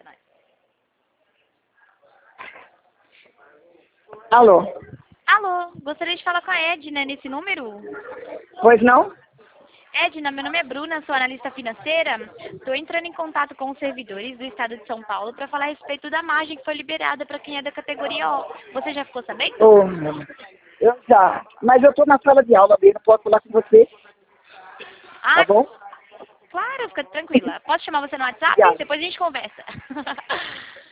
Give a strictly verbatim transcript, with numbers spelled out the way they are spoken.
pra nós. Alô? Alô, gostaria de falar com a Edna nesse número? Pois não? Edna, meu nome é Bruna, sou analista financeira. Estou entrando em contato com os servidores do estado de São Paulo para falar a respeito da margem que foi liberada para quem é da categoria O. Você já ficou sabendo? Ô, meu, eu já. Mas eu tô na sala de aula, bem, não posso falar com você, tá Ah, bom? claro, fica tranquila. Posso chamar você no WhatsApp? Obrigada. Depois a gente conversa.